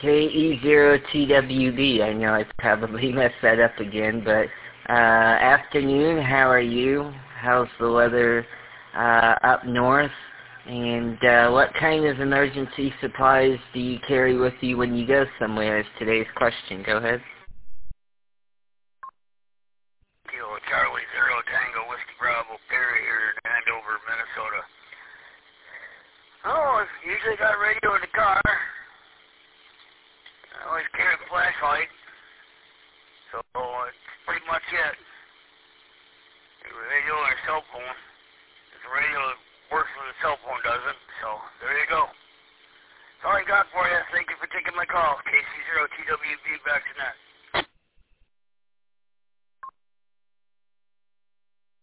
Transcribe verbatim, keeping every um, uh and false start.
K E zero T W B. I know I probably messed that up again, but uh, afternoon, how are you? How's the weather uh, up north? And uh, what kind of emergency supplies do you carry with you when you go somewhere is today's question. Go ahead. Kilo Charlie Zero Tango Whiskey Bravo Perry here in Andover, Minnesota. Oh, I've usually got radio in the car. I always carry a flashlight. So that's pretty much it. The radio or a cell phone. The radio works when the cell phone doesn't. So there you go. That's all I got for you. Thank you for taking my call. K C zero T W B back to net.